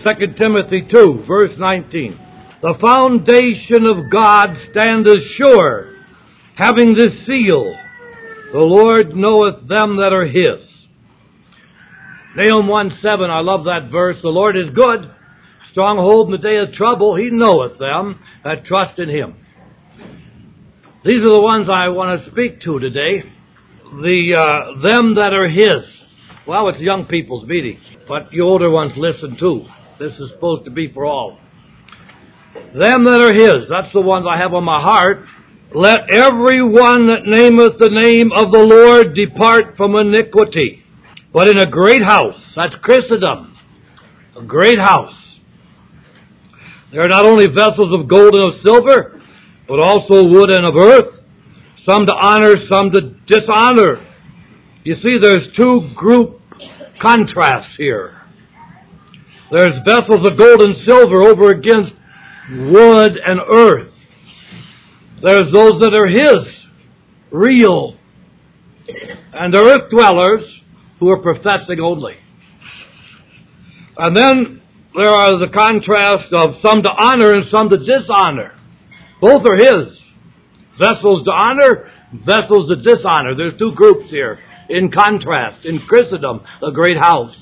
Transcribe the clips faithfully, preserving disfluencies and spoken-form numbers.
Second Timothy two, verse nineteen. The foundation of God standeth sure, having this seal, the Lord knoweth them that are his. Nahum one seven, I love that verse. The Lord is good, stronghold in the day of trouble. He knoweth them that trust in him. These are the ones I want to speak to today. The uh, them that are his. Well, it's young people's meeting, but you older ones listen too. This is supposed to be for all. Them that are his, that's the ones I have on my heart. Let every one that nameth the name of the Lord depart from iniquity. But in a great house, that's Christendom, a great house, there are not only vessels of gold and of silver, but also wood and of earth, some to honor, some to dishonor. You see, there's two group contrasts here. There's vessels of gold and silver over against wood and earth. There's those that are his, real, and the earth dwellers who are professing only. And then there are the contrast of some to honor and some to dishonor. Both are his. Vessels to honor, vessels to dishonor. There's two groups here in contrast in Christendom, a great house.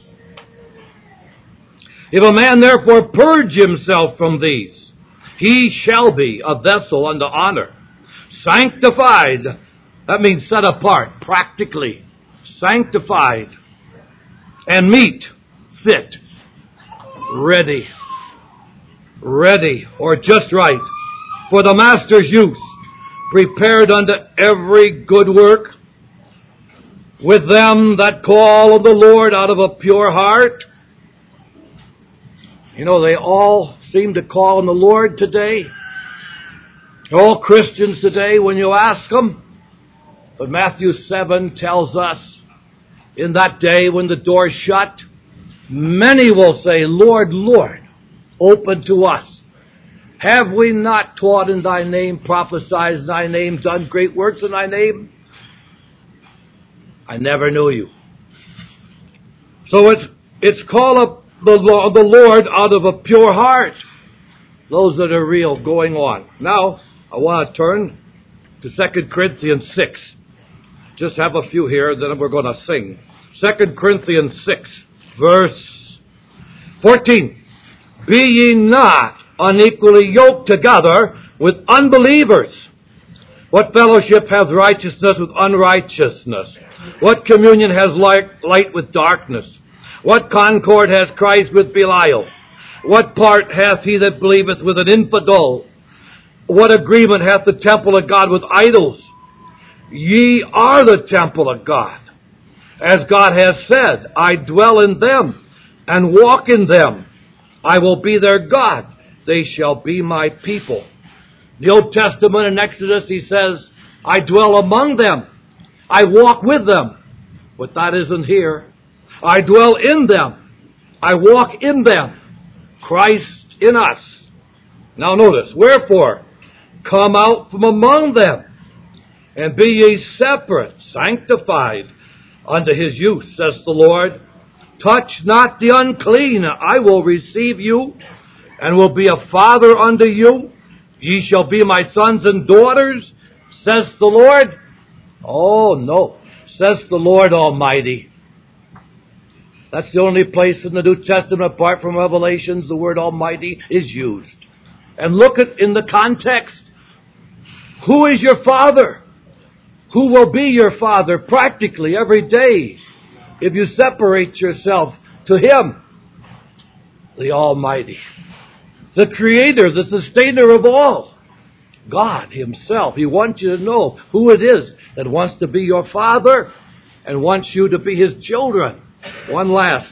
If a man therefore purge himself from these, he shall be a vessel unto honor, sanctified. That means set apart, practically sanctified, and meet, fit, ready, ready, or just right, for the master's use, prepared unto every good work, with them that call on the Lord out of a pure heart. You know, they all seem to call on the Lord today. All Christians today, when you ask them. But Matthew seven tells us, in that day when the door shut, many will say, Lord, Lord, open to us. Have we not taught in thy name, prophesied in thy name, done great works in thy name? I never knew you. So it's it's call up the Lord, the Lord out of a pure heart. Those that are real going on. Now, I want to turn to Second Corinthians six. Just have a few here, then we're going to sing. Second Corinthians six, verse fourteen. Be ye not unequally yoked together with unbelievers. What fellowship hath righteousness with unrighteousness? What communion has light, light with darkness? What concord has Christ with Belial? What part hath he that believeth with an infidel? What agreement hath the temple of God with idols? Ye are the temple of God. As God has said, I dwell in them and walk in them. I will be their God. They shall be my people. In the Old Testament in Exodus, he says, I dwell among them. I walk with them. But that isn't here. I dwell in them. I walk in them. Christ in us. Now notice, wherefore, come out from among them, and be ye separate, sanctified unto his use, says the Lord. Touch not the unclean. I will receive you, and will be a father unto you. Ye shall be my sons and daughters, says the Lord. Oh, no, says the Lord Almighty. That's the only place in the New Testament, apart from Revelations, the word Almighty is used. And look at in the context. Who is your father? Who will be your father practically every day if you separate yourself to him? The Almighty. The Creator, the Sustainer of all. God himself. He wants you to know who it is that wants to be your father and wants you to be his children. One last.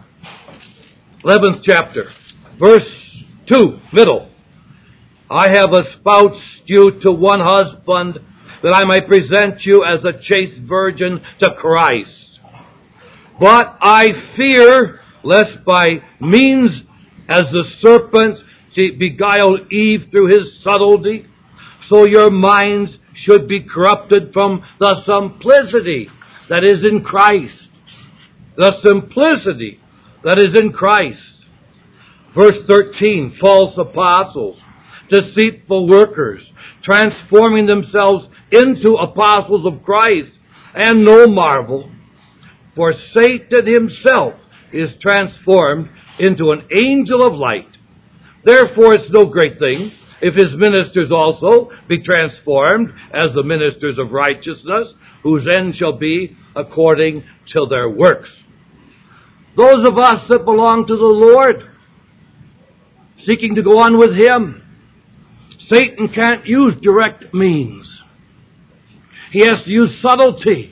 eleventh chapter. Verse two, middle. I have espoused you to one husband, that I might present you as a chaste virgin to Christ. But I fear, lest by means as the serpent beguiled Eve through his subtlety, so your minds should be corrupted from the simplicity that is in Christ. The simplicity that is in Christ. Verse thirteen, false apostles, deceitful workers, transforming themselves into apostles of Christ. And no marvel, for Satan himself is transformed into an angel of light. Therefore it's no great thing if his ministers also be transformed as the ministers of righteousness, whose end shall be according to their works. Those of us that belong to the Lord, seeking to go on with him, Satan can't use direct means. He has to use subtlety.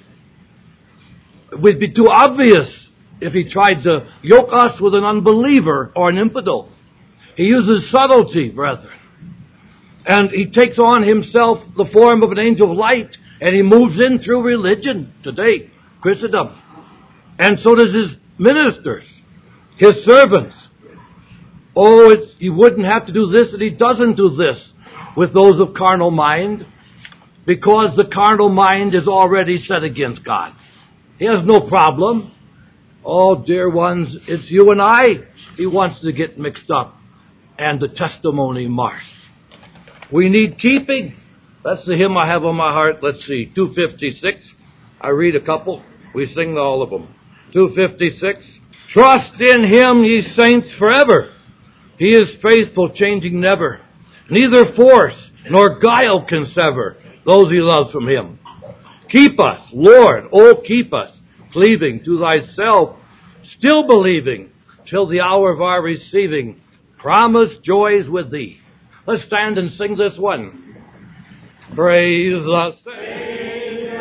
It would be too obvious if he tried to yoke us with an unbeliever or an infidel. He uses subtlety, brethren. And he takes on himself the form of an angel of light, and he moves in through religion today, Christendom. And so does his ministers, his servants. Oh, it's, he wouldn't have to do this, and he doesn't do this with those of carnal mind, because the carnal mind is already set against God. He has no problem. Oh, dear ones, it's you and I he wants to get mixed up, and the testimony marred. We need keeping. That's the hymn I have on my heart. Let's see, two fifty-six. I read a couple. We sing all of them. two fifty-six. Trust in him, ye saints, forever. He is faithful, changing never. Neither force nor guile can sever those he loves from him. Keep us, Lord, oh keep us, cleaving to thyself, still believing, till the hour of our receiving promised joys with thee. Let's stand and sing this one. Praise the Savior,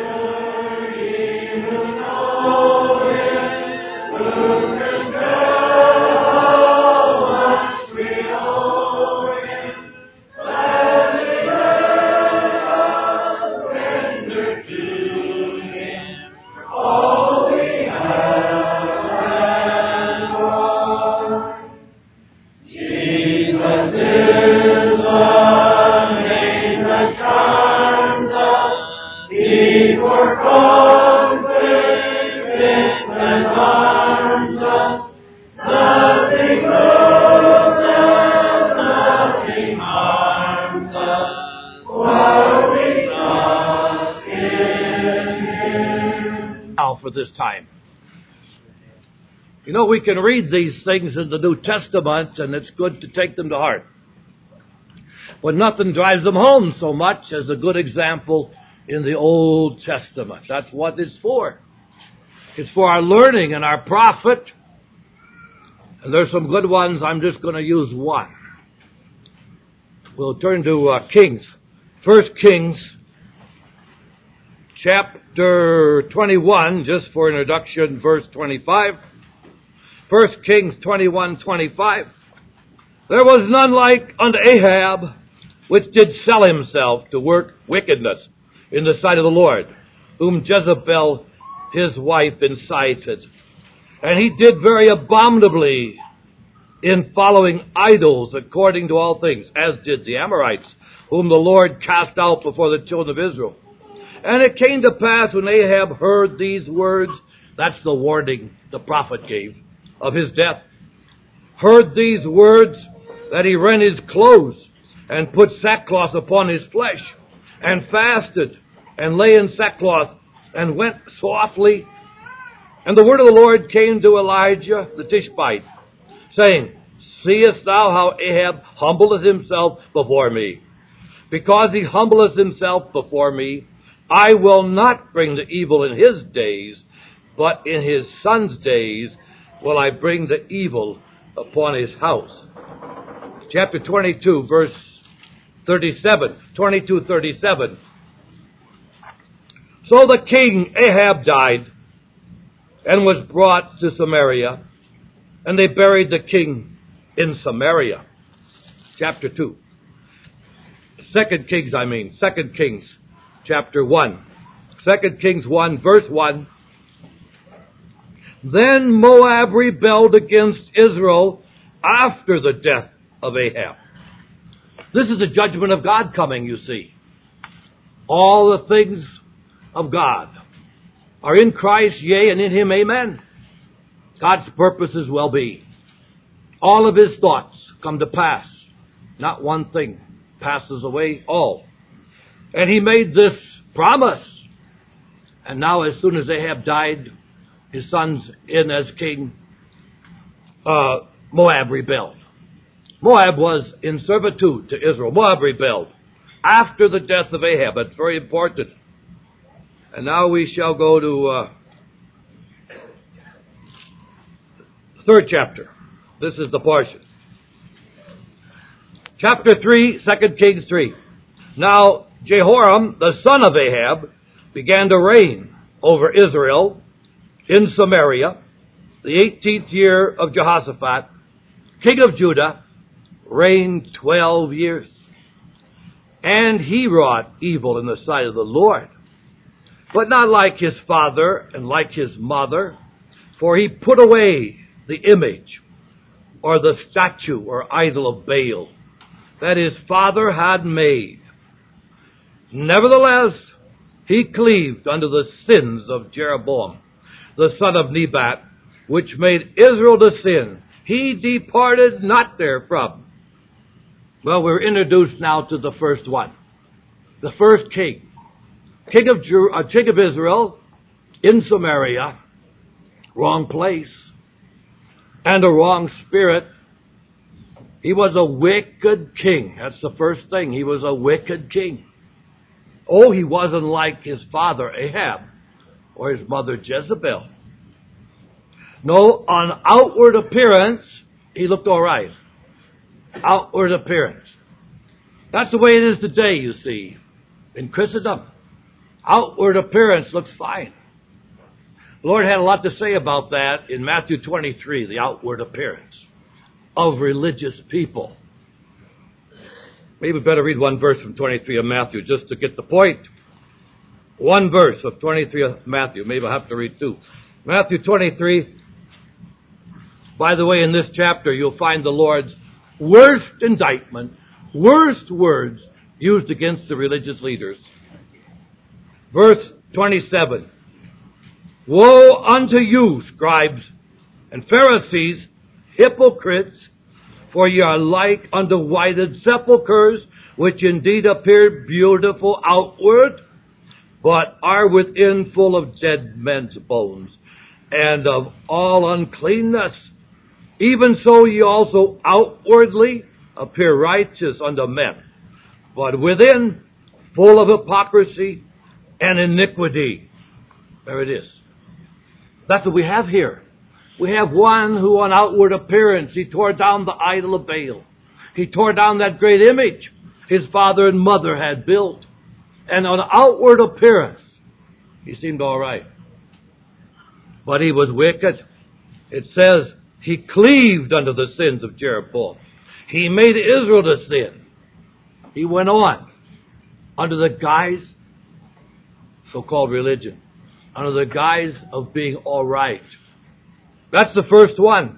even all him, who can tell how much we owe him. Gladly let us render to him all we have and are. Jesus is for confidence and arms us, nothing moves and nothing harms us, while we trust in him. Now for this time. You know, we can read these things in the New Testament, and it's good to take them to heart. But nothing drives them home so much as a good example in the Old Testament. That's what it's for. It's for our learning and our profit. And there's some good ones. I'm just going to use one. We'll turn to uh, Kings. First Kings, chapter twenty-one, just for introduction, verse twenty-five. First Kings twenty-one, twenty-five. There was none like unto Ahab, which did sell himself to work wickedness in the sight of the Lord, whom Jezebel his wife incited. And he did very abominably in following idols according to all things, as did the Amorites, whom the Lord cast out before the children of Israel. And it came to pass when Ahab heard these words, that's the warning the prophet gave of his death, heard these words, that he rent his clothes and put sackcloth upon his flesh, and fasted, and lay in sackcloth, and went softly. And the word of the Lord came to Elijah the Tishbite, saying, Seest thou how Ahab humbleth himself before me? Because he humbleth himself before me, I will not bring the evil in his days, but in his son's days will I bring the evil upon his house. Chapter twenty-two, verse thirty-seven. twenty-two, thirty-seven. So the king Ahab died and was brought to Samaria, and they buried the king in Samaria. Chapter two. Second Kings, I mean. Second Kings, chapter one. Second Kings one, verse one. Then Moab rebelled against Israel after the death of Ahab. This is the judgment of God coming, you see. All the things of God are in Christ, yea, and in him, amen. God's purposes will be. all of his thoughts come to pass. Not one thing passes away, all. And he made this promise. And now as soon as Ahab died, his son's in as king, uh, Moab rebelled. Moab was in servitude to Israel. Moab rebelled after the death of Ahab. That's very important. And now we shall go to uh, third chapter. This is the portion. Chapter three, Second Kings three. Now Jehoram, the son of Ahab, began to reign over Israel in Samaria, the eighteenth year of Jehoshaphat, king of Judah, reigned twelve years. And he wrought evil in the sight of the Lord, but not like his father and like his mother, for he put away the image or the statue or idol of Baal that his father had made. Nevertheless, he cleaved unto the sins of Jeroboam, the son of Nebat, which made Israel to sin. He departed not therefrom. Well, we're introduced now to the first one. The first king. King of, Jer- uh, king of Israel in Samaria. Wrong place. And a wrong spirit. He was a wicked king. That's the first thing. He was a wicked king. Oh, he wasn't like his father Ahab or his mother Jezebel. No, on outward appearance, he looked all right. Outward appearance. That's the way it is today, you see, in Christendom. Outward appearance looks fine. The Lord had a lot to say about that in Matthew twenty-three, the outward appearance of religious people. Maybe we better read one verse from twenty-three of Matthew just to get the point. One verse of twenty-three of Matthew. Maybe I'll have to read two. Matthew twenty-three. By the way, in this chapter, you'll find the Lord's worst indictment, worst words used against the religious leaders. Verse twenty-seven. Woe unto you, scribes and Pharisees, hypocrites, for ye are like unto whited sepulchres, which indeed appear beautiful outward, but are within full of dead men's bones, and of all uncleanness. Even so ye also outwardly appear righteous unto men, but within full of hypocrisy and iniquity. There it is. That's what we have here. We have one who on outward appearance, he tore down the idol of Baal. He tore down that great image his father and mother had built. And on outward appearance, he seemed all right. But he was wicked. It says, he cleaved unto the sins of Jeroboam. He made Israel to sin. He went on under the guise, so-called religion, under the guise of being all right. That's the first one.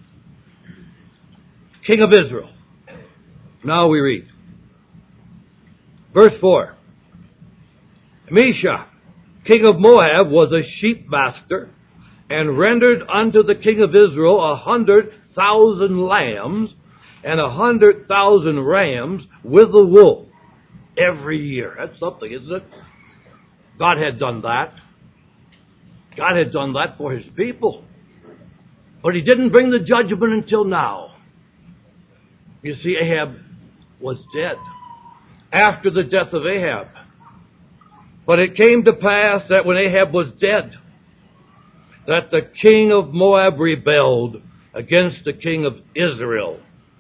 King of Israel. Now we read. Verse four. Mesha, king of Moab, was a sheep master, and rendered unto the king of Israel a hundred thousand lambs and a hundred thousand rams with the wool every year. That's something, isn't it? God had done that. God had done that for his people. But he didn't bring the judgment until now. You see, Ahab was dead after the death of Ahab. But it came to pass that when Ahab was dead, that the king of Moab rebelled against the king of Israel.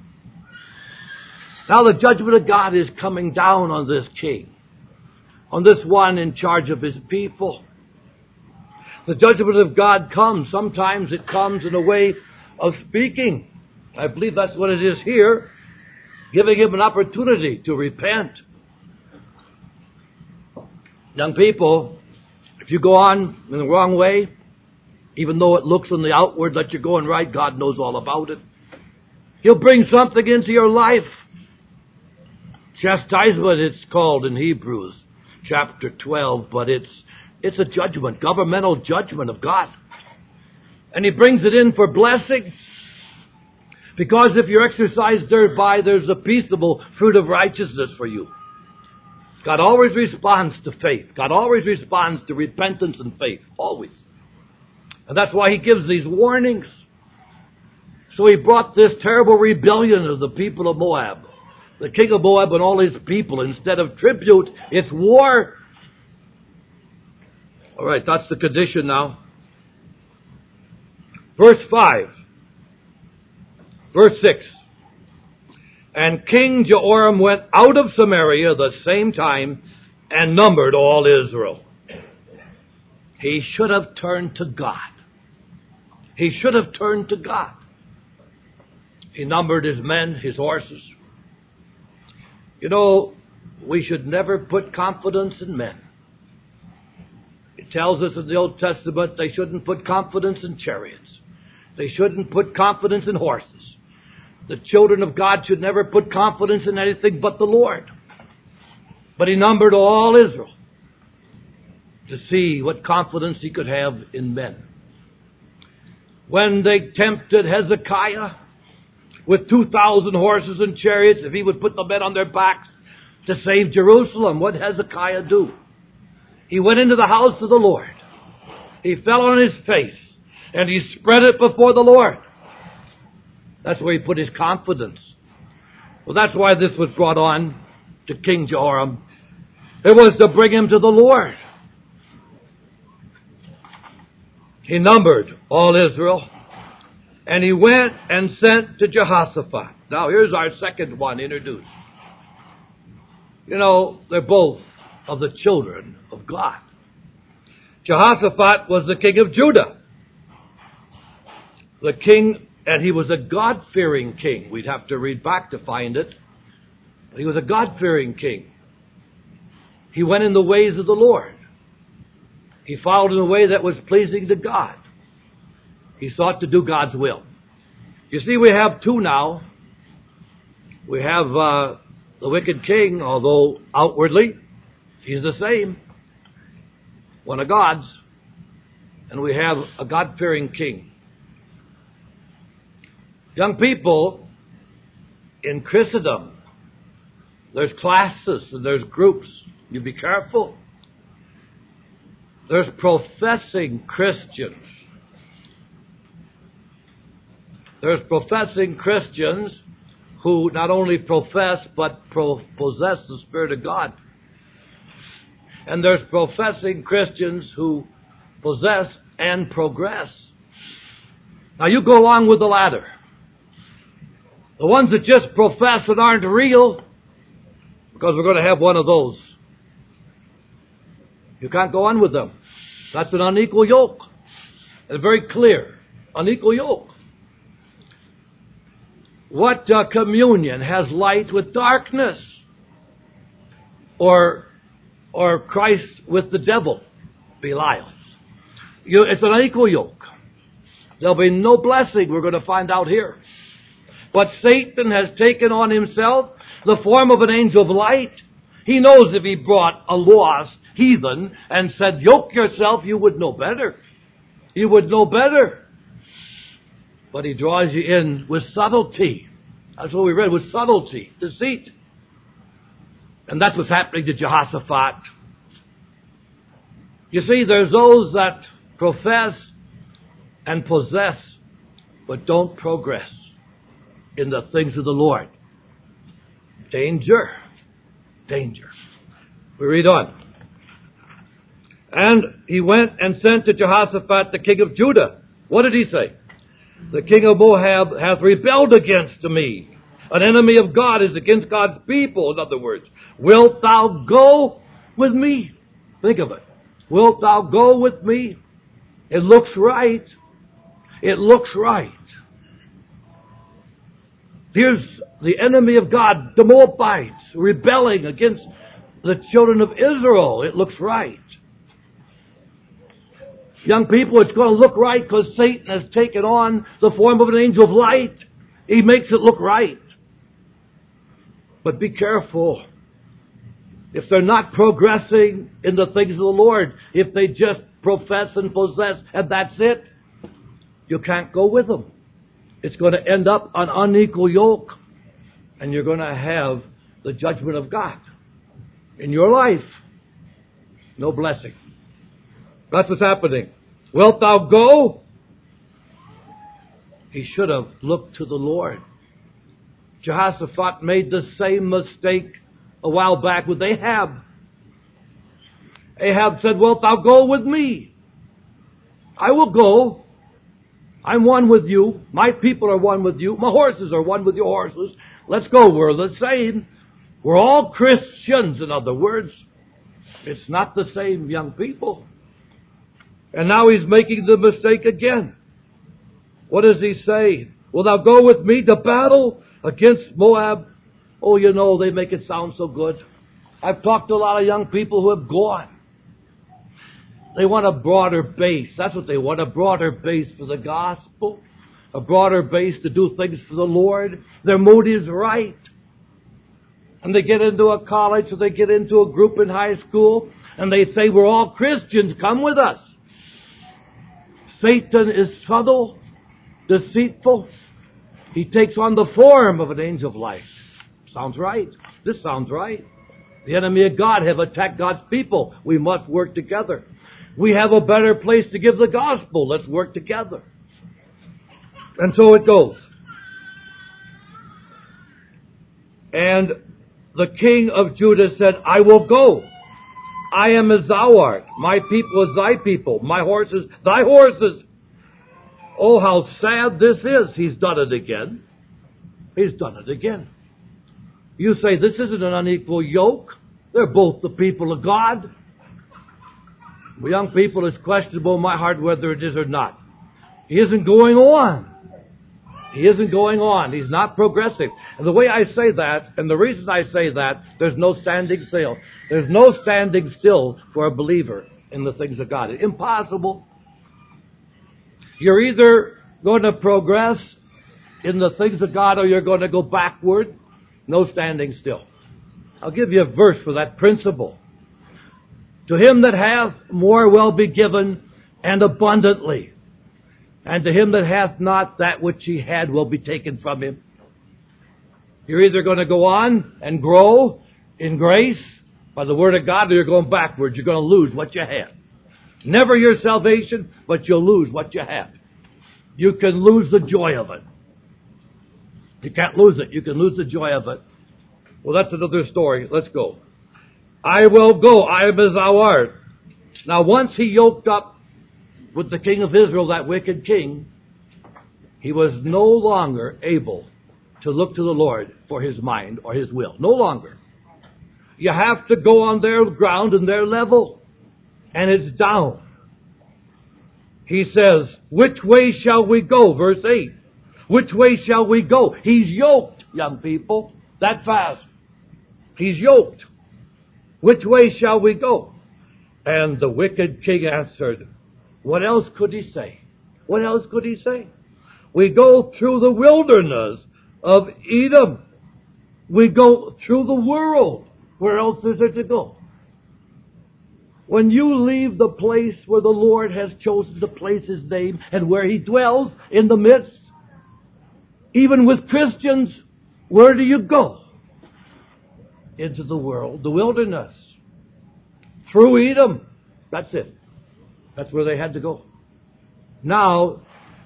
Now the judgment of God is coming down on this king, on this one in charge of his people. The judgment of God comes. Sometimes it comes in a way of speaking. I believe that's what it is here, giving him an opportunity to repent. Young people, if you go on in the wrong way, even though it looks on the outward that you're going right, God knows all about it. He'll bring something into your life. Chastisement, it's called in Hebrews chapter twelve, but it's it's a judgment, governmental judgment of God. And he brings it in for blessing. Because if you exercise thereby, there's a peaceable fruit of righteousness for you. God always responds to faith. God always responds to repentance and faith. Always. And that's why he gives these warnings. So he brought this terrible rebellion of the people of Moab. The king of Moab and all his people. Instead of tribute, it's war. All right, that's the condition now. Verse five. Verse six. And King Jehoram went out of Samaria the same time and numbered all Israel. He should have turned to God. He should have turned to God. He numbered his men, his horses. You know, we should never put confidence in men. It tells us in the Old Testament they shouldn't put confidence in chariots. They shouldn't put confidence in horses. The children of God should never put confidence in anything but the Lord. But he numbered all Israel to see what confidence he could have in men. When they tempted Hezekiah with two thousand horses and chariots, if he would put the men on their backs to save Jerusalem, what did Hezekiah do? He went into the house of the Lord. He fell on his face and he spread it before the Lord. That's where he put his confidence. Well, that's why this was brought on to King Jehoram. It was to bring him to the Lord. He numbered all Israel, and he went and sent to Jehoshaphat. Now, here's our second one introduced. You know, they're both of the children of God. Jehoshaphat was the king of Judah. The king And he was a God-fearing king. We'd have to read back to find it. But he was a God-fearing king. He went in the ways of the Lord. He followed in a way that was pleasing to God. He sought to do God's will. You see, we have two now. We have uh, the wicked king, although outwardly he's the same. One of God's. And we have a God-fearing king. Young people, in Christendom, there's classes and there's groups. You be careful. There's professing Christians. There's professing Christians who not only profess but pro- possess the Spirit of God. And there's professing Christians who possess and progress. Now you go along with the latter. The ones that just profess and aren't real, because we're going to have one of those. You can't go on with them. That's an unequal yoke. It's very clear. Unequal yoke. What uh, communion has light with darkness? Or, or Christ with the devil? Belial. You, it's an unequal yoke. There'll be no blessing, we're going to find out here. But Satan has taken on himself the form of an angel of light. He knows if he brought a lost heathen and said, yoke yourself, you would know better. You would know better. But he draws you in with subtlety. That's what we read, with subtlety, deceit. And that's what's happening to Jehoshaphat. You see, there's those that profess and possess, but don't progress in the things of the Lord. Danger. Danger. We read on. And he went and sent to Jehoshaphat, the king of Judah. What did he say? The king of Moab hath rebelled against me. An enemy of God is against God's people, in other words. Wilt thou go with me? Think of it. Wilt thou go with me? It looks right. It looks right. Here's the enemy of God, the Moabites, rebelling against the children of Israel. It looks right. Young people, it's going to look right because Satan has taken on the form of an angel of light. He makes it look right. But be careful. If they're not progressing in the things of the Lord, if they just profess and possess and that's it, you can't go with them. It's going to end up an unequal yoke, and you're going to have the judgment of God in your life. No blessing. That's what's happening. Wilt thou go? He should have looked to the Lord. Jehoshaphat made the same mistake a while back with Ahab. Ahab said, wilt thou go with me? I will go. I'm one with you. My people are one with you. My horses are one with your horses. Let's go. We're the same. We're all Christians, in other words. It's not the same, young people. And now he's making the mistake again. What does he say? Will thou go with me to battle against Moab? Oh, you know, they make it sound so good. I've talked to a lot of young people who have gone. They want a broader base. That's what they want, a broader base for the gospel, a broader base to do things for the Lord. Their motive's right. And they get into a college, or they get into a group in high school, and they say, we're all Christians, come with us. Satan is subtle, deceitful. He takes on the form of an angel of light. Sounds right. This sounds right. The enemy of God have attacked God's people. We must work together. We have a better place to give the gospel. Let's work together. And so it goes. And the king of Judah said, I will go. I am as thou art. My people is thy people. My horses, thy horses. Oh, how sad this is. He's done it again. He's done it again. You say, this isn't an unequal yoke. They're both the people of God. Well, young people, it's questionable in my heart whether it is or not. He isn't going on. He isn't going on. He's not progressive. And the way I say that, and the reason I say that, there's no standing still. There's no standing still for a believer in the things of God. Impossible. You're either going to progress in the things of God or you're going to go backward. No standing still. I'll give you a verse for that principle. To him that hath, more will be given, and abundantly. And to him that hath not, that which he had will be taken from him. You're either going to go on and grow in grace by the word of God, or you're going backwards. You're going to lose what you had. Never your salvation, but you'll lose what you had. You can lose the joy of it. You can't lose it. You can lose the joy of it. Well, that's another story. Let's go. I will go. I am as thou art. Now, once he yoked up with the king of Israel, that wicked king, he was no longer able to look to the Lord for his mind or his will. No longer. You have to go on their ground and their level. And it's down. He says, which way shall we go? Verse eight. Which way shall we go? He's yoked, young people. That fast. He's yoked. Which way shall we go? And the wicked king answered, what else could he say? What else could he say? We go through the wilderness of Edom. We go through the world. Where else is there to go? When you leave the place where the Lord has chosen to place his name and where he dwells in the midst, even with Christians, where do you go? Into the world, the wilderness. Through Edom. That's it. That's where they had to go. Now,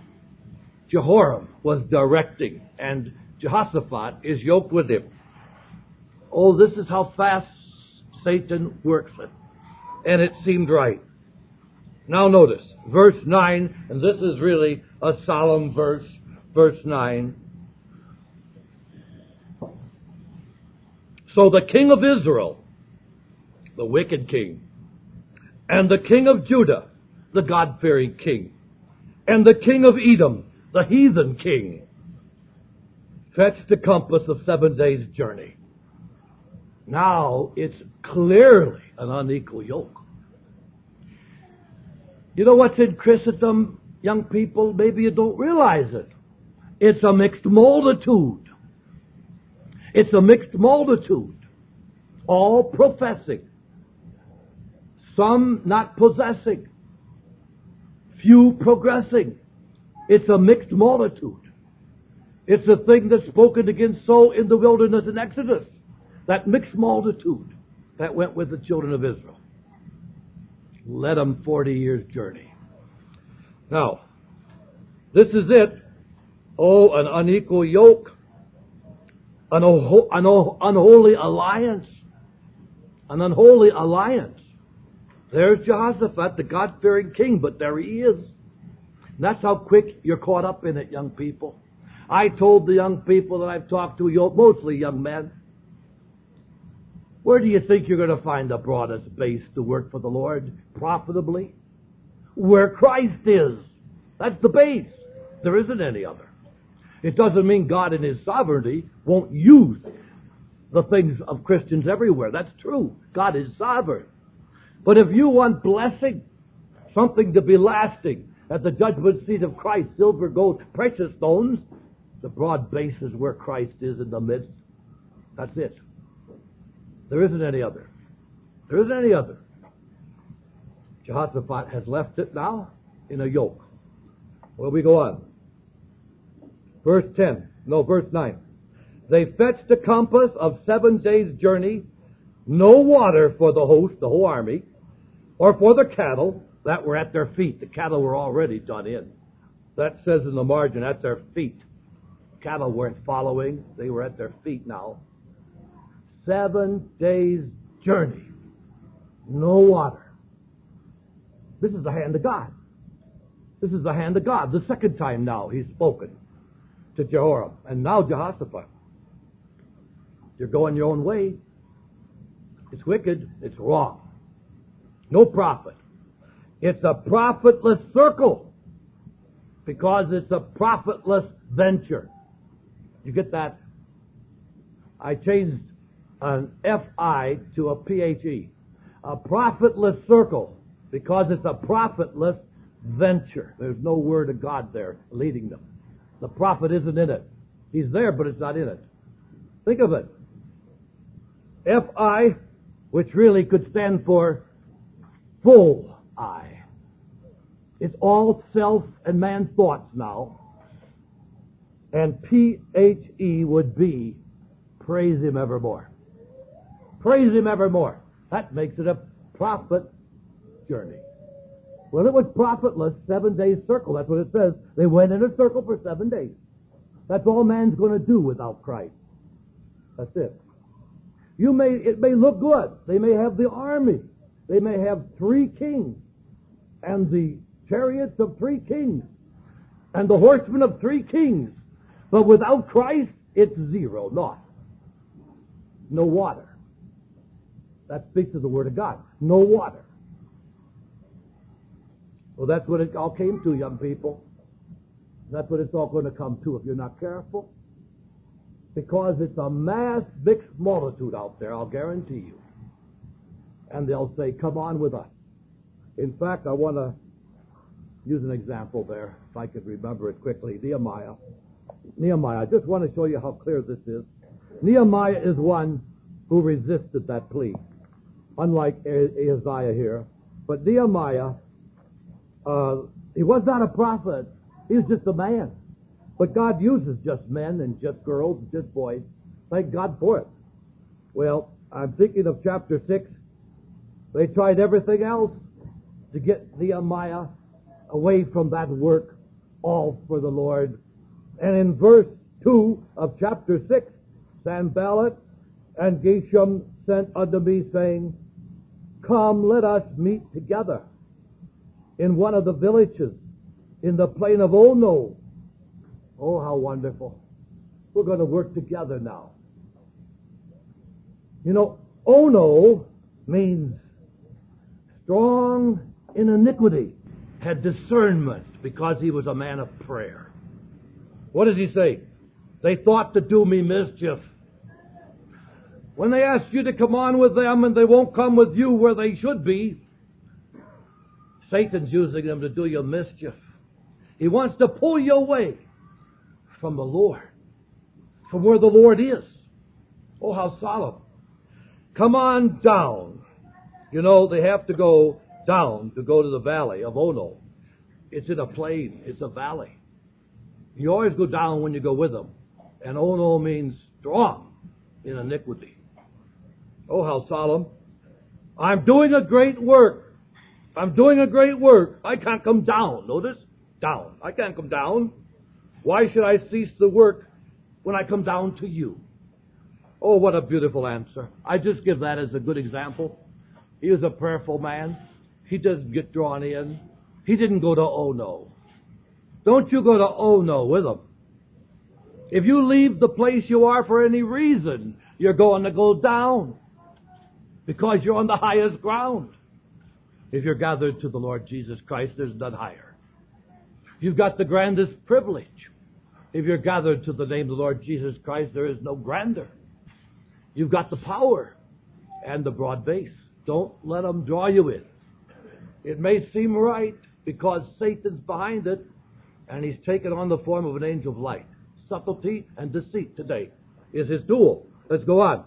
Jehoram was directing, and Jehoshaphat is yoked with him. Oh, this is how fast Satan works it. And it seemed right. Now notice, verse nine, and this is really a solemn verse, verse nine. So the king of Israel, the wicked king, and the king of Judah, the God-fearing king, and the king of Edom, the heathen king, fetched the compass of seven days' journey. Now it's clearly an unequal yoke. You know what's in Christendom, young people? Maybe you don't realize it. It's a mixed multitude. It's a mixed multitude. All professing. Some not possessing. Few progressing. It's a mixed multitude. It's the thing that's spoken against so in the wilderness in Exodus. That mixed multitude that went with the children of Israel. Led them forty years journey. Now, this is it. Oh, an unequal yoke. An, unho- an unholy alliance. An unholy alliance. There's Jehoshaphat, the God-fearing king, but there he is. And that's how quick you're caught up in it, young people. I told the young people that I've talked to, mostly young men, where do you think you're going to find the broadest base to work for the Lord profitably? Where Christ is. That's the base. There isn't any other. It doesn't mean God in His sovereignty won't use the things of Christians everywhere. That's true. God is sovereign. But if you want blessing, something to be lasting, at the judgment seat of Christ, silver, gold, precious stones, the broad base is where Christ is in the midst. That's it. There isn't any other. There isn't any other. Jehoshaphat has left it now in a yoke. Well, we go on. Verse ten. No, verse nine. They fetched a compass of seven days' journey, no water for the host, the whole army, or for the cattle that were at their feet. The cattle were already done in. That says in the margin, at their feet. Cattle weren't following. They were at their feet now. Seven days' journey. No water. This is the hand of God. This is the hand of God. The second time now He's spoken to Jehoram. And now Jehoshaphat. You're going your own way. It's wicked. It's wrong. No profit. It's a profitless circle because it's a profitless venture. You get that? I changed an F I to a P H E. A profitless circle because it's a profitless venture. There's no word of God there leading them. The profit isn't in it. He's there, but it's not in it. Think of it. F I, which really could stand for full I. It's all self and man's thoughts now. And P H E would be praise Him evermore. Praise Him evermore. That makes it a profit journey. Well, it was profitless, seven days circle. That's what it says. They went in a circle for seven days. That's all man's going to do without Christ. That's it. You may, it may look good. They may have the army. They may have three kings and the chariots of three kings and the horsemen of three kings. But without Christ, it's zero, naught. No water. That speaks of the Word of God. No water. Well, that's what it all came to, young people. That's what it's all going to come to if you're not careful. Because it's a mass mixed multitude out there, I'll guarantee you. And they'll say, come on with us. In fact, I want to use an example there, if I could remember it quickly. Nehemiah. Nehemiah, I just want to show you how clear this is. Nehemiah is one who resisted that plea, unlike Isaiah here. But Nehemiah, uh, he was not a prophet. He was just a man. But God uses just men and just girls and just boys. Thank God for it. Well, I'm thinking of chapter six. They tried everything else to get Nehemiah away from that work, all for the Lord. And in verse two of chapter six, Sanballat and Geshem sent unto me, saying, come, let us meet together in one of the villages in the plain of Ono. Oh, how wonderful. We're going to work together now. You know, Ono means strong in iniquity, had discernment because he was a man of prayer. What does he say? They thought to do me mischief. When they ask you to come on with them and they won't come with you where they should be, Satan's using them to do you mischief. He wants to pull you away from the Lord, from where the Lord is. Oh, how solemn. Come on down. You know, they have to go down to go to the valley of Ono. It's in a plain. It's a valley. You always go down when you go with them. And ono means strong in iniquity. Oh, how solemn. I'm doing a great work. I'm doing a great work. I can't come down. Notice? Down. I can't come down. Why should I cease the work when I come down to you? Oh, what a beautiful answer. I just give that as a good example. He was a prayerful man. He doesn't get drawn in. He didn't go to oh no. Don't you go to oh no with him. If you leave the place you are for any reason, you're going to go down because you're on the highest ground. If you're gathered to the Lord Jesus Christ, there's none higher. You've got the grandest privilege. If you're gathered to the name of the Lord Jesus Christ, there is no grander. You've got the power and the broad base. Don't let them draw you in. It may seem right because Satan's behind it, and he's taken on the form of an angel of light. Subtlety and deceit today is his duel. Let's go on.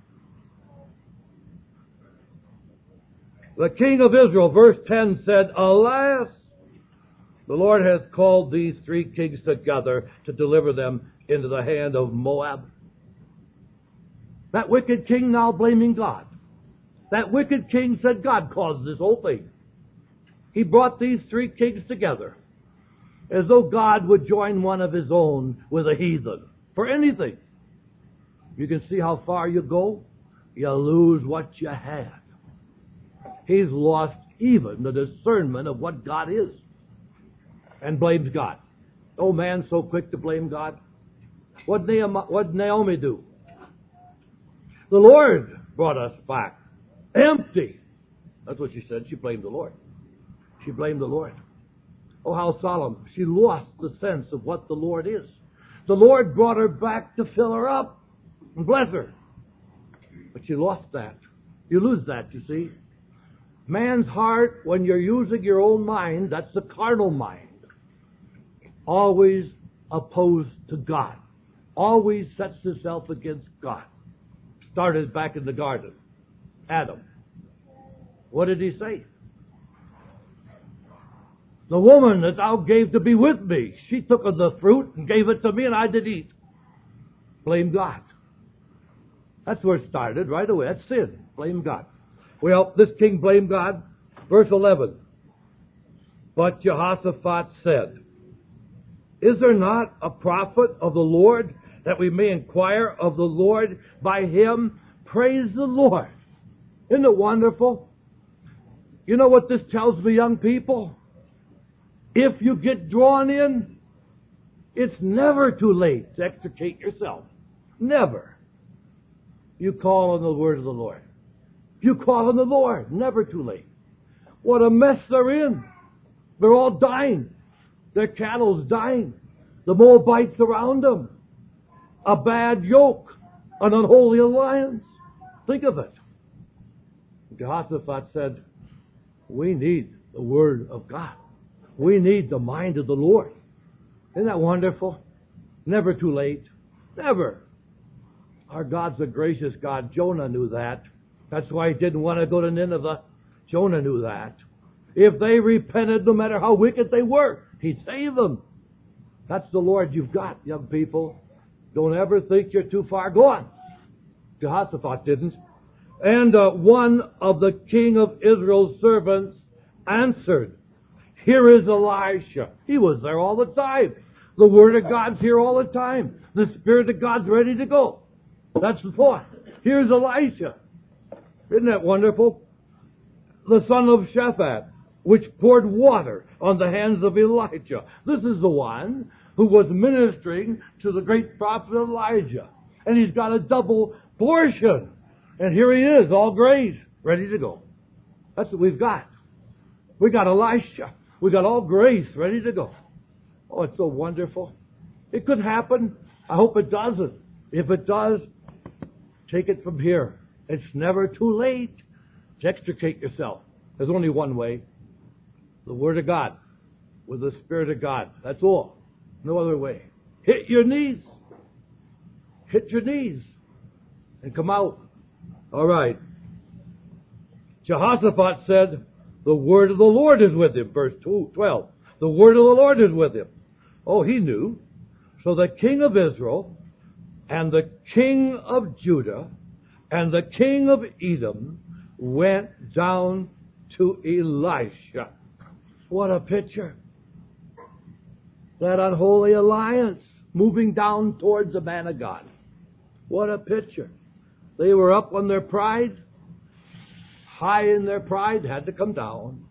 The king of Israel, verse ten, said, Alas, the Lord has called these three kings together to deliver them into the hand of Moab. That wicked king now blaming God. That wicked king said God caused this whole thing. He brought these three kings together as though God would join one of his own with a heathen for anything. You can see how far you go. You lose what you had. He's lost even the discernment of what God is and blames God. Oh, man, so quick to blame God. What did Naomi do? The Lord brought us back empty. That's what she said. She blamed the Lord. She blamed the Lord. Oh, how solemn. She lost the sense of what the Lord is. The Lord brought her back to fill her up and bless her. But she lost that. You lose that, you see. Man's heart, when you're using your own mind, that's the carnal mind, always opposed to God. Always sets itself against God. Started back in the garden. Adam. What did he say? The woman that thou gave to be with me, she took of the fruit and gave it to me, and I did eat. Blame God. That's where it started right away. That's sin. Blame God. Well, this king blamed God. Verse eleven. But Jehoshaphat said, Is there not a prophet of the Lord, that we may inquire of the Lord by him? Praise the Lord. Isn't it wonderful? You know what this tells me, young people? If you get drawn in, it's never too late to extricate yourself. Never. You call on the word of the Lord. You call on the Lord. Never too late. What a mess they're in. They're all dying. Their cattle's dying. The Moabites around them. A bad yoke. An unholy alliance. Think of it. Jehoshaphat said, we need the word of God. We need the mind of the Lord. Isn't that wonderful? Never too late. Never. Our God's a gracious God. Jonah knew that. That's why he didn't want to go to Nineveh. Jonah knew that. If they repented, no matter how wicked they were, he'd save them. That's the Lord you've got, young people. Don't ever think you're too far gone. Jehoshaphat didn't. And uh, one of the king of Israel's servants answered, Here is Elisha. He was there all the time. The Word of God's here all the time. The Spirit of God's ready to go. That's the thought. Here's Elisha. Isn't that wonderful? The son of Shaphat, which poured water on the hands of Elijah. This is the one who was ministering to the great prophet Elijah. And he's got a double portion. And here he is, all grace, ready to go. That's what we've got. We got Elisha. We got all grace ready to go. Oh, it's so wonderful. It could happen. I hope it doesn't. If it does, take it from here. It's never too late to extricate yourself. There's only one way. The Word of God. With the Spirit of God. That's all. No other way. Hit your knees. Hit your knees. And come out. All right. Jehoshaphat said, the word of the Lord is with him. Verse twelve. The word of the Lord is with him. Oh, he knew. So the king of Israel And the king of Judah and the king of Edom went down to Elisha. What a picture. That unholy alliance moving down towards the man of God. What a picture. They were up on their pride, high in their pride, had to come down.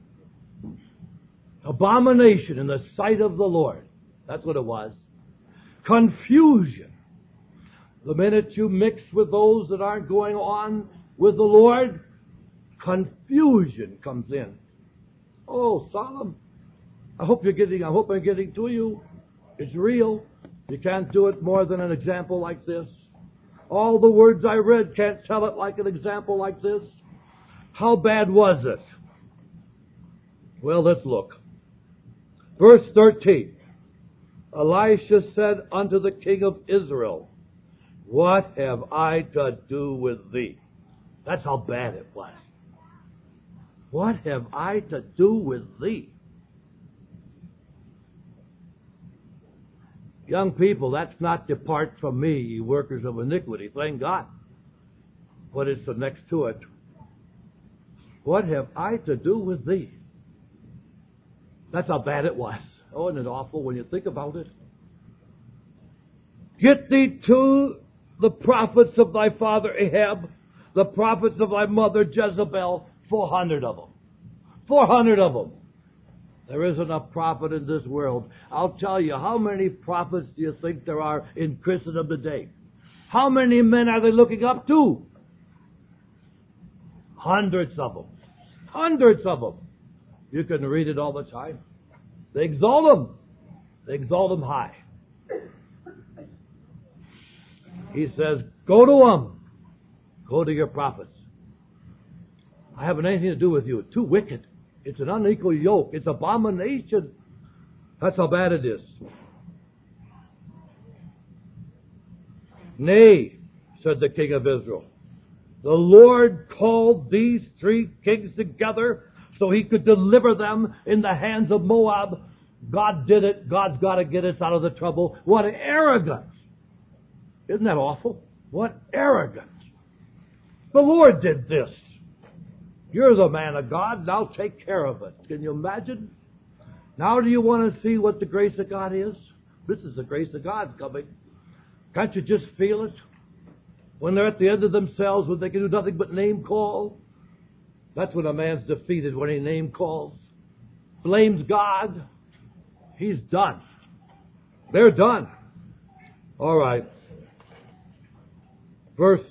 Abomination in the sight of the Lord. That's what it was. Confusion. The minute you mix with those that aren't going on with the Lord, confusion comes in. Oh, solemn. I hope you're getting, I hope I'm getting to you. It's real. You can't do it more than an example like this. All the words I read can't tell it like an example like this. How bad was it? Well, let's look. Verse thirteen. Elisha said unto the king of Israel, what have I to do with thee? That's how bad it was. What have I to do with thee? Young people, that's not depart from me, ye workers of iniquity. Thank God. But it's the next to it. What have I to do with thee? That's how bad it was. Oh, isn't it awful when you think about it? Get thee to the prophets of thy father Ahab, the prophets of thy mother Jezebel, four hundred of them. Four hundred of them. There isn't a prophet in this world. I'll tell you, how many prophets do you think there are in Christendom today? How many men are they looking up to? Hundreds of them. Hundreds of them. You can read it all the time. They exalt them. They exalt them high. He says, go to them. Go to your prophets. I haven't anything to do with you. It's too wicked. It's an unequal yoke. It's abomination. That's how bad it is. Nay, said the king of Israel, the Lord called these three kings together so he could deliver them in the hands of Moab. God did it. God's got to get us out of the trouble. What arrogance. Isn't that awful? What arrogance. The Lord did this. You're the man of God. Now take care of it. Can you imagine? Now do you want to see what the grace of God is? This is the grace of God coming. Can't you just feel it? When they're at the end of themselves, when they can do nothing but name call. That's when a man's defeated, when he name calls. Blames God. He's done. They're done. All right. Verse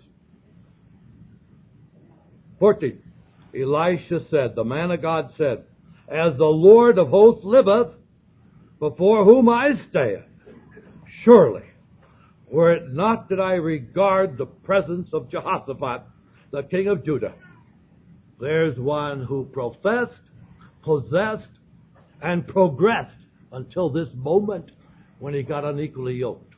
fourteen. Elisha said, the man of God said, as the Lord of hosts liveth, before whom I stand, surely, were it not that I regard the presence of Jehoshaphat, the king of Judah, there's one who professed, possessed, and progressed until this moment when he got unequally yoked.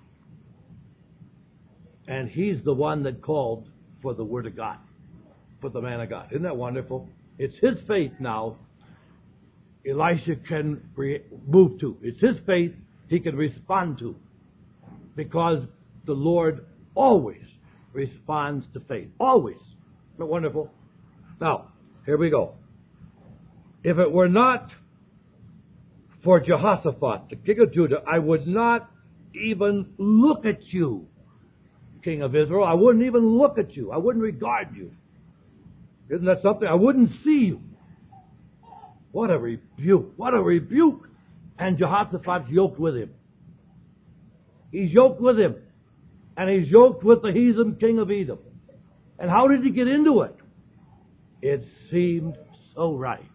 And he's the one that called for the word of God, for the man of God. Isn't that wonderful? It's his faith now Elisha can re- move to. It's his faith he can respond to. Because the Lord always responds to faith. Always. Isn't that wonderful? Now, here we go. If it were not for Jehoshaphat, the king of Judah, I would not even look at you, king of Israel. I wouldn't even look at you. I wouldn't regard you. Isn't that something? I wouldn't see you. What a rebuke. What a rebuke. And Jehoshaphat's yoked with him. He's yoked with him. And he's yoked with the heathen king of Edom. And how did he get into it? It seemed so right.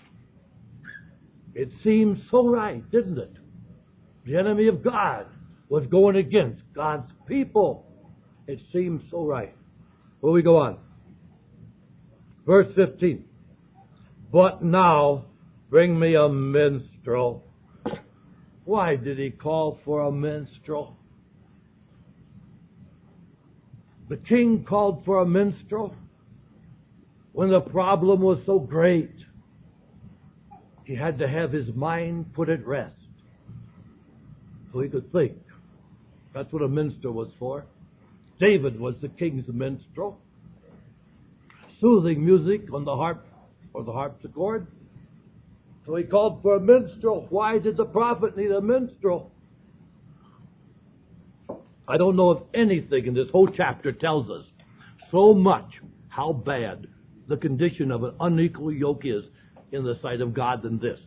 It seemed so right, didn't it? The enemy of God was going against God's people. It seemed so right. Well, we go on. Verse fifteen. But now bring me a minstrel. Why did he call for a minstrel? The king called for a minstrel when the problem was so great. He had to have his mind put at rest so he could think. That's what a minstrel was for. David was the king's minstrel. Soothing music on the harp or the harpsichord. So he called for a minstrel. Why did the prophet need a minstrel? I don't know if anything in this whole chapter tells us so much how bad the condition of an unequal yoke is in the sight of God than this.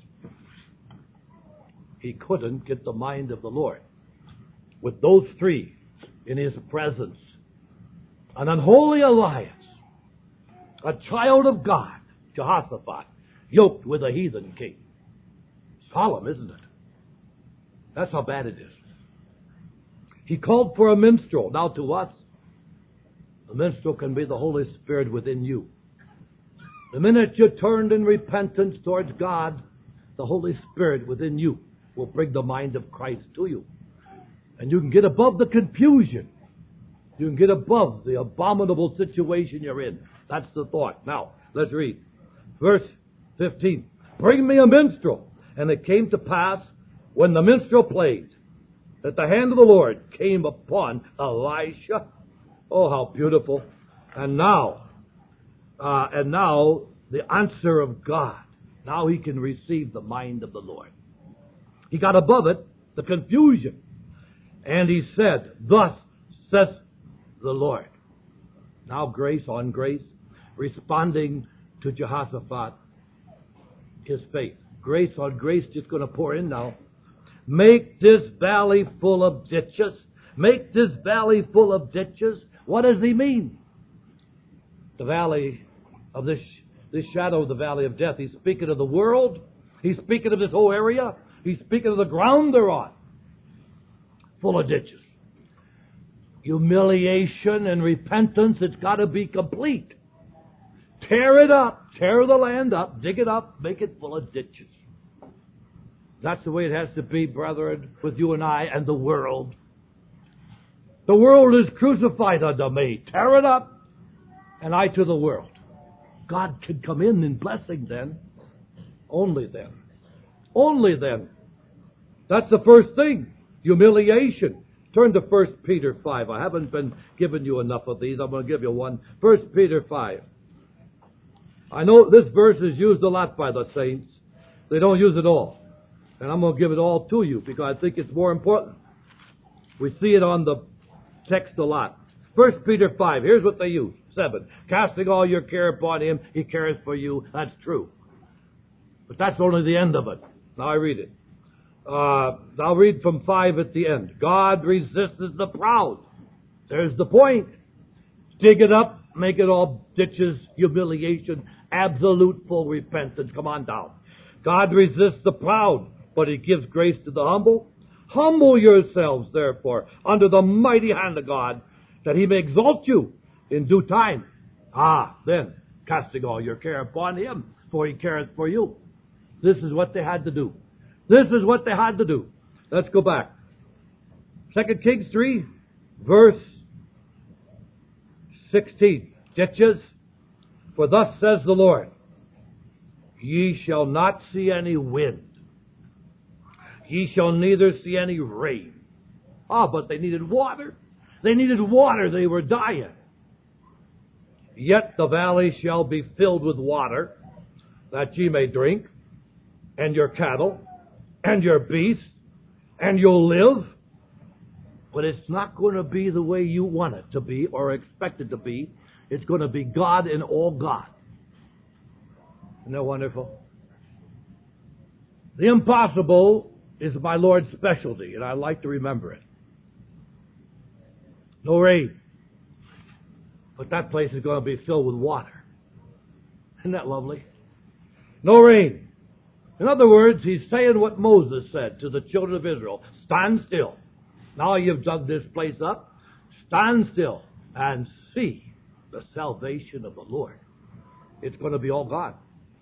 He couldn't get the mind of the Lord. With those three in his presence, an unholy alliance, a child of God, Jehoshaphat, yoked with a heathen king. Solemn, isn't it? That's how bad it is. He called for a minstrel. Now to us, the minstrel can be the Holy Spirit within you. The minute you turned in repentance towards God, the Holy Spirit within you will bring the mind of Christ to you. And you can get above the confusion. You can get above the abominable situation you're in. That's the thought. Now, let's read. Verse fifteen. Bring me a minstrel. And it came to pass, when the minstrel played, that the hand of the Lord came upon Elisha. Oh, how beautiful. And now, uh, and now the answer of God. Now he can receive the mind of the Lord. He got above it, the confusion. And he said, thus saith the Lord. Now grace on grace, responding to Jehoshaphat, his faith. Grace on grace just going to pour in now. Make this valley full of ditches. Make this valley full of ditches. What does he mean? The valley of this, this shadow of the valley of death. He's speaking of the world. He's speaking of this whole area. He's speaking of the ground they're on. Full of ditches. Humiliation and repentance, it's got to be complete. Tear it up. Tear the land up. Dig it up. Make it full of ditches. That's the way it has to be, brethren, with you and I and the world. The world is crucified unto me. Tear it up, and I to the world. God can come in in blessing then. Only then. Only then. That's the first thing. Humiliation. Turn to First Peter five. I haven't been giving you enough of these. I'm going to give you one. First Peter five. I know this verse is used a lot by the saints. They don't use it all. And I'm going to give it all to you because I think it's more important. We see it on the text a lot. First Peter five. Here's what they use. seven. Casting all your care upon him, he cares for you. That's true. But that's only the end of it. Now I read it. Uh, I'll read from five at the end. God resists the proud. There's the point. Dig it up, make it all ditches, humiliation, absolute full repentance. Come on down. God resists the proud, but he gives grace to the humble. Humble yourselves, therefore, under the mighty hand of God, that he may exalt you in due time. Ah, then, casting all your care upon him, for he careth for you. This is what they had to do. This is what they had to do. Let's go back. Second Kings three, verse sixteen. Ditches. For thus says the Lord, ye shall not see any wind. Ye shall neither see any rain. Ah, but they needed water. They needed water. They were dying. Yet the valley shall be filled with water, that ye may drink, and your cattle, and your beasts, and you'll live. But it's not going to be the way you want it to be or expect it to be. It's going to be God and all God. Isn't that wonderful? The impossible is my Lord's specialty, and I like to remember it. No rain. But that place is going to be filled with water. Isn't that lovely? No rain. In other words, he's saying what Moses said to the children of Israel. Stand still. Now you've dug this place up. Stand still and see the salvation of the Lord. It's going to be all God.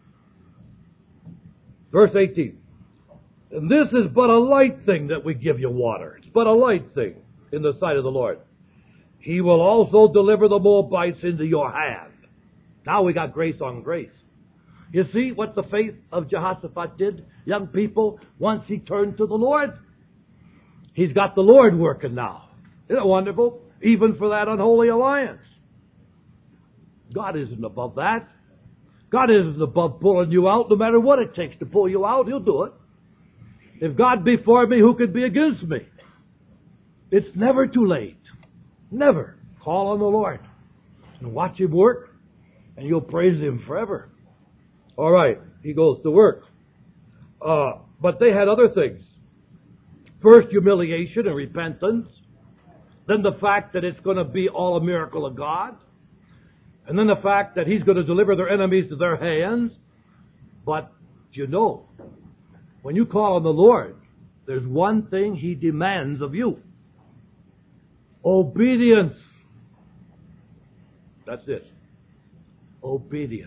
Verse eighteen. And this is but a light thing that we give you water. It's but a light thing in the sight of the Lord. He will also deliver the Moabites into your hand. Now we got grace on grace. You see what the faith of Jehoshaphat did, young people, once he turned to the Lord? He's got the Lord working now. Isn't it wonderful? Even for that unholy alliance. God isn't above that. God isn't above pulling you out. No matter what it takes to pull you out, He'll do it. If God be for me, who could be against me? It's never too late. Never. Call on the Lord and watch Him work, and you'll praise Him forever. All right, He goes to work. Uh, but they had other things. First, humiliation and repentance. Then the fact that it's going to be all a miracle of God. And then the fact that He's going to deliver their enemies to their hands. But, you know, when you call on the Lord, there's one thing He demands of you. Obedience. That's it. Obedience.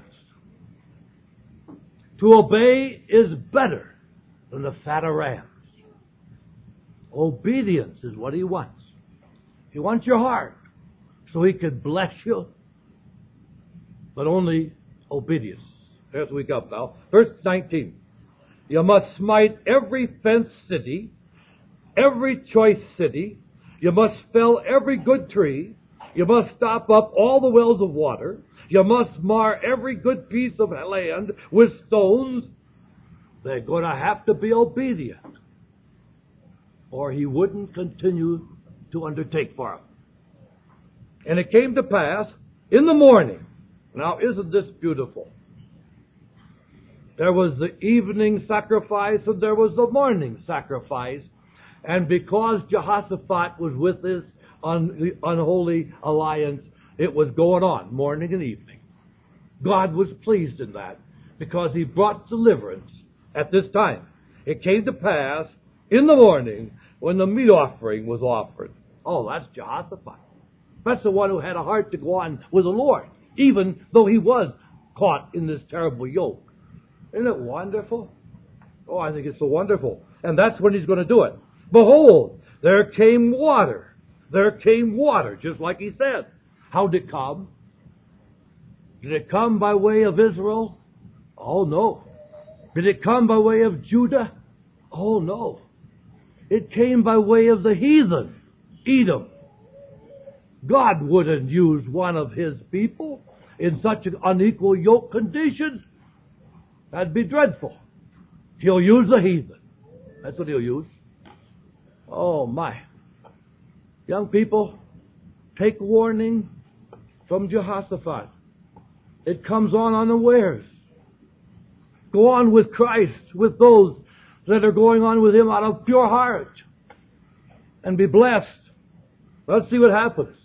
To obey is better than the fat of rams. Obedience is what He wants. He wants your heart so He can bless you, but only obedience. There's we go now. Verse nineteen. You must smite every fenced city, every choice city. You must fell every good tree. You must stop up all the wells of water. You must mar every good piece of land with stones. They're going to have to be obedient, or He wouldn't continue to undertake for them. And it came to pass in the morning. Now, isn't this beautiful? There was the evening sacrifice and there was the morning sacrifice. And because Jehoshaphat was with this un- unholy alliance, it was going on morning and evening. God was pleased in that because He brought deliverance at this time. It came to pass in the morning when the meat offering was offered. Oh, that's Jehoshaphat. That's the one who had a heart to go on with the Lord, even though he was caught in this terrible yoke. Isn't it wonderful? Oh, I think it's so wonderful. And that's when He's going to do it. Behold, there came water. There came water, just like He said. How did it come? Did it come by way of Israel? Oh, no. Did it come by way of Judah? Oh, no. It came by way of the heathen, Edom. God wouldn't use one of His people in such an unequal yoke conditions. That'd be dreadful. He'll use the heathen. That's what He'll use. Oh, my. Young people, take warning from Jehoshaphat. It comes on unawares. Go on with Christ, with those that are going on with Him out of pure heart, and be blessed. Let's see what happens.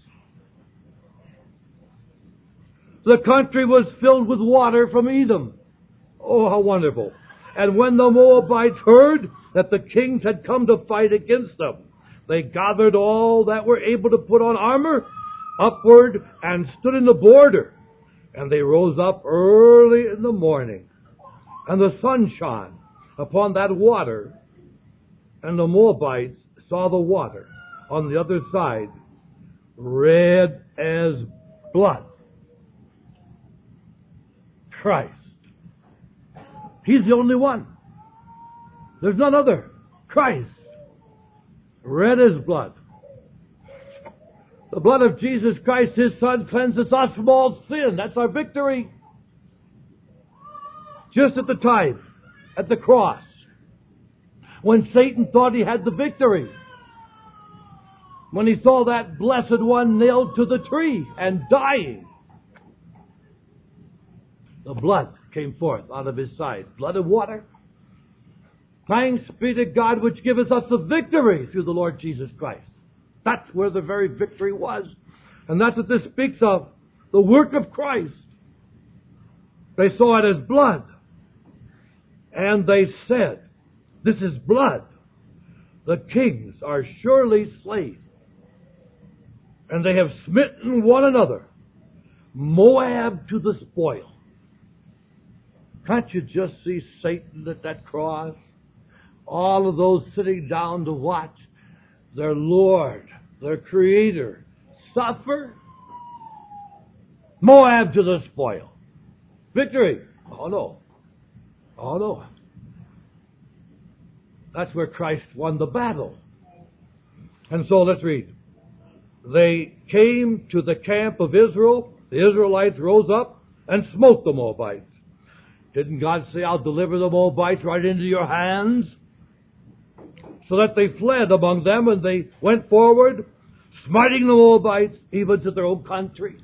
The country was filled with water from Edom. Oh, how wonderful. And when the Moabites heard that the kings had come to fight against them, they gathered all that were able to put on armor upward and stood in the border. And they rose up early in the morning, and the sun shone upon that water, and the Moabites saw the water on the other side, red as blood. Christ. He's the only one. There's none other. Christ. Red as blood. The blood of Jesus Christ, His Son, cleanses us from all sin. That's our victory. Just at the time, at the cross, when Satan thought he had the victory, when he saw that blessed one nailed to the tree and dying, the blood came forth out of His side. Blood and water. Thanks be to God which giveth us the victory through the Lord Jesus Christ. That's where the very victory was. And that's what this speaks of. The work of Christ. They saw it as blood. And they said, this is blood. The kings are surely slain. And they have smitten one another. Moab to the spoil. Can't you just see Satan at that cross? All of those sitting down to watch their Lord, their Creator, suffer. Moab to the spoil. Victory. Oh no. Oh no. That's where Christ won the battle. And so let's read. they came to the camp of Israel. The Israelites rose up and smote the Moabites. Didn't God say, I'll deliver the Moabites right into your hands? So that they fled among them, and they went forward, smiting the Moabites even to their own country.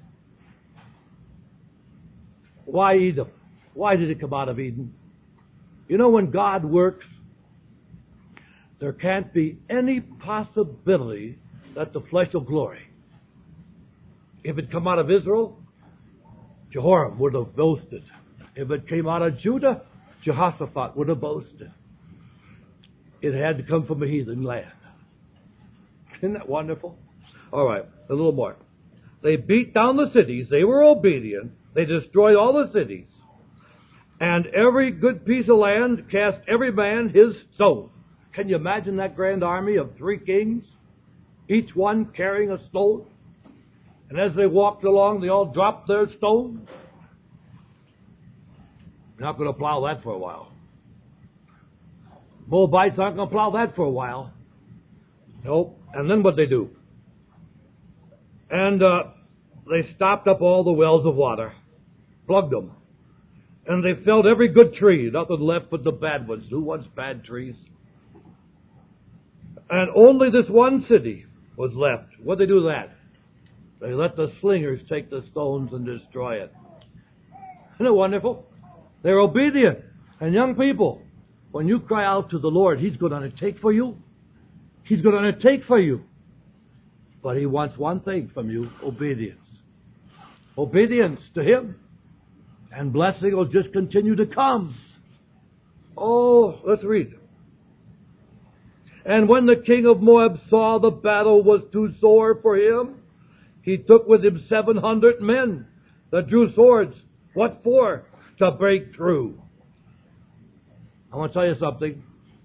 Why Edom? Why did it come out of Eden? You know, when God works, there can't be any possibility that the flesh will glory. If it come out of Israel, Jehoram would have boasted. If it came out of Judah, Jehoshaphat would have boasted. It had to come from a heathen land. Isn't that wonderful? All right, a little more. They beat down the cities. They were obedient. They destroyed all the cities. And every good piece of land cast every man his stone. Can you imagine that grand army of three kings, each one carrying a stone? And as they walked along, they all dropped their stones. You're not going to plow that for a while. Moabites aren't going to plow that for a while. Nope. And then what they do? And uh, they stopped up all the wells of water, plugged them, and they felled every good tree, nothing left but the bad ones. Who wants bad trees? And only this one city was left. What'd they do with that? They let the slingers take the stones and destroy it. Isn't it wonderful? They're obedient. And young people, when you cry out to the Lord, He's going to undertake for you. He's going to undertake for you. But He wants one thing from you, obedience. Obedience to Him. And blessing will just continue to come. Oh, let's read. And when the king of Moab saw the battle was too sore for him, he took with him seven hundred men that drew swords. What for? To break through. I want to tell you something.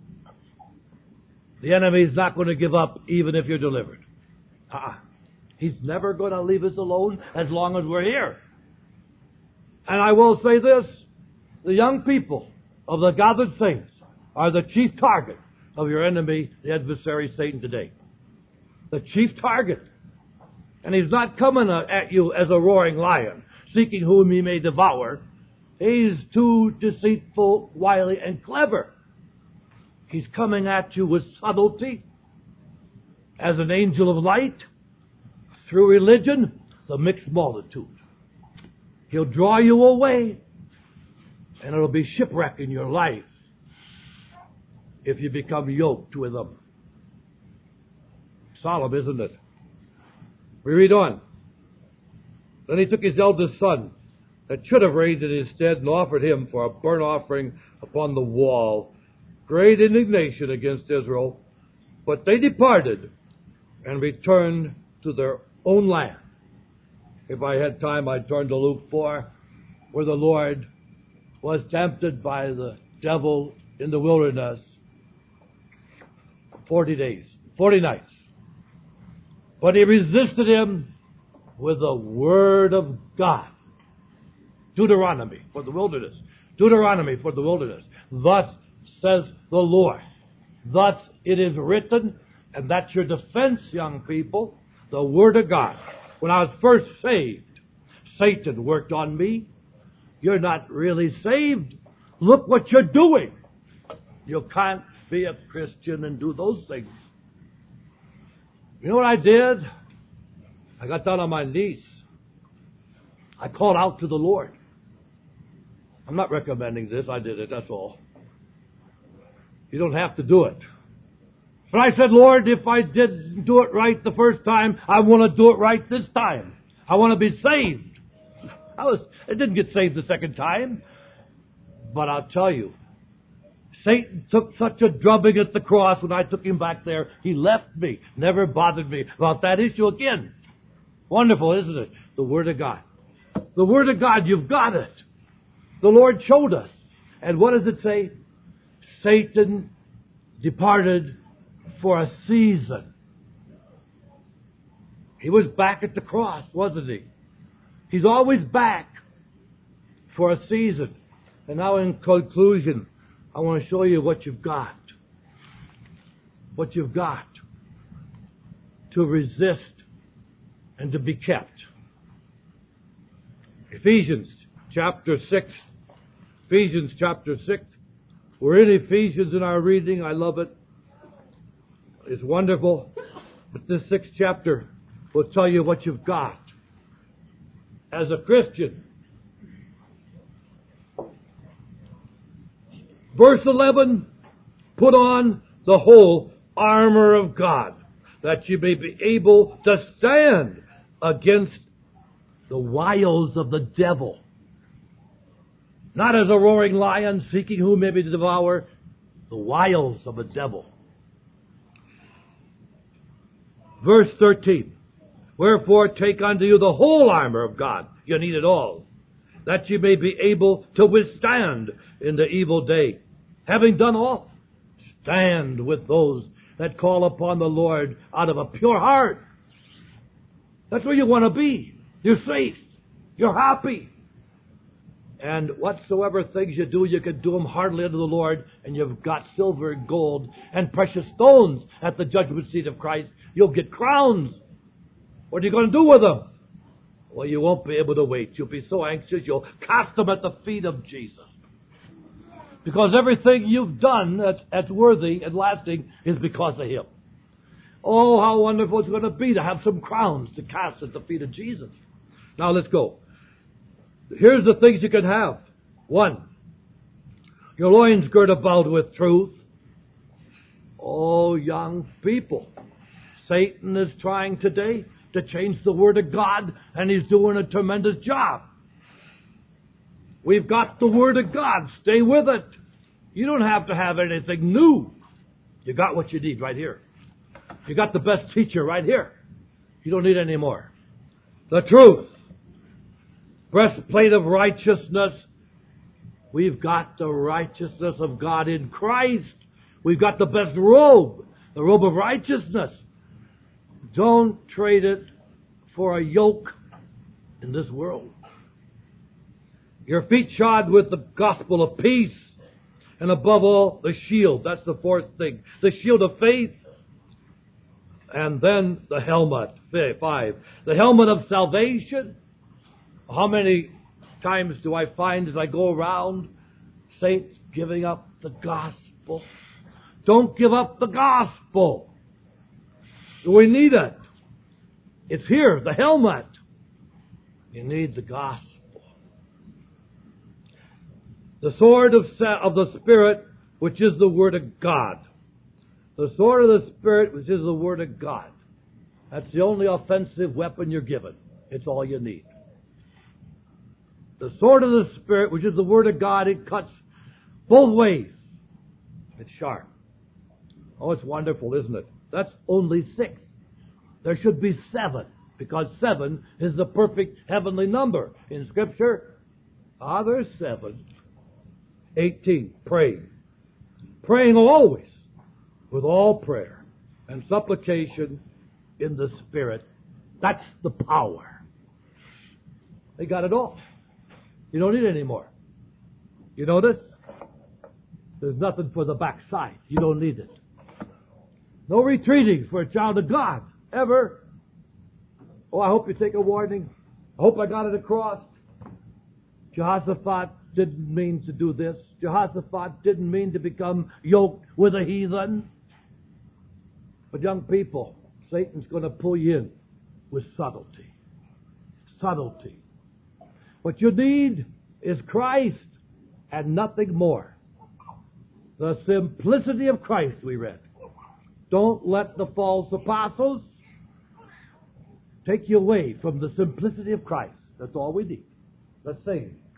The enemy's not going to give up even if you're delivered. Uh-uh. He's never going to leave us alone as long as we're here. And I will say this, the young people of the gathered saints are the chief target of your enemy, the adversary Satan, today. The chief target. And he's not coming at you as a roaring lion, seeking whom he may devour. He's too deceitful, wily, and clever. He's coming at you with subtlety, as an angel of light, through religion, the mixed multitude. He'll draw you away, and it'll be shipwreck in your life if you become yoked with him. Solemn, isn't it? We read on. Then he took his eldest son, that should have reigned in his stead, and offered him for a burnt offering upon the wall. Great indignation against Israel. But they departed and returned to their own land. If I had time, I'd turn to Luke four, where the Lord was tempted by the devil in the wilderness forty days, forty nights. But he resisted him with the word of God. Deuteronomy for the wilderness. Deuteronomy for the wilderness. Thus says the Lord. Thus it is written, and that's your defense, young people, the word of God. When I was first saved, Satan worked on me. You're not really saved. Look what you're doing. You can't be a Christian and do those things. You know what I did? I got down on my knees. I called out to the Lord. I'm not recommending this. I did it, that's all. You don't have to do it. But I said, Lord, if I didn't do it right the first time, I want to do it right this time. I want to be saved. I was, I didn't get saved the second time. But I'll tell you, Satan took such a drubbing at the cross when I took him back there. He left me, never bothered me about that issue again. Wonderful, isn't it? The Word of God. The Word of God, you've got it. The Lord showed us. And what does it say? Satan departed for a season. He was back at the cross, wasn't he? He's always back for a season. And now in conclusion, I want to show you what you've got. What you've got to resist and to be kept. Ephesians chapter six. Ephesians chapter six. We're in Ephesians in our reading. I love it. It's wonderful. But this sixth chapter will tell you what you've got as a Christian. Verse eleven, put on the whole armor of God, that you may be able to stand against the wiles of the devil. Not as a roaring lion seeking whom may be devour, the wiles of the devil. Verse thirteen, wherefore take unto you the whole armor of God. You need it all, that you may be able to withstand in the evil day. Having done all, stand with those that call upon the Lord out of a pure heart. That's where you want to be. You're safe. You're happy. And whatsoever things you do, you can do them heartily unto the Lord, and you've got silver and gold and precious stones at the judgment seat of Christ. You'll get crowns. What are you going to do with them? Well, you won't be able to wait. You'll be so anxious, you'll cast them at the feet of Jesus. Because everything you've done that's, that's worthy and lasting is because of Him. Oh, how wonderful it's going to be to have some crowns to cast at the feet of Jesus. Now let's go. Here's the things you can have. One, your loins girt about with truth. Oh, young people, Satan is trying today to change the Word of God, and he's doing a tremendous job. We've got the Word of God. Stay with it. You don't have to have anything new. You got what you need right here. You got the best teacher right here. You don't need any more. The truth. Breastplate of righteousness. We've got the righteousness of God in Christ. We've got the best robe. The robe of righteousness. Don't trade it for a yoke in this world. Your feet shod with the gospel of peace. And above all, the shield. That's the fourth thing. The shield of faith. And then the helmet. Five. The helmet of salvation. How many times do I find as I go around saints giving up the gospel? Don't give up the gospel. We need it. It's here, the helmet. You need the gospel. The sword of, of the Spirit, which is the Word of God. The sword of the Spirit, which is the Word of God. That's the only offensive weapon you're given. It's all you need. The sword of the Spirit, which is the Word of God, it cuts both ways. It's sharp. Oh, it's wonderful, isn't it? That's only six. There should be seven, because seven is the perfect heavenly number. In Scripture, ah, there's seven. eighteen, praying. Praying always with all prayer and supplication in the Spirit. That's the power. They got it all. You don't need any more. You notice? There's nothing for the backside. You don't need it. No retreating for a child of God. Ever. Oh, I hope you take a warning. I hope I got it across. Jehoshaphat didn't mean to do this. Jehoshaphat didn't mean to become yoked with a heathen. But young people, Satan's going to pull you in with subtlety. Subtlety. What you need is Christ and nothing more. The simplicity of Christ, we read. Don't let the false apostles take you away from the simplicity of Christ. That's all we need. Let's sing.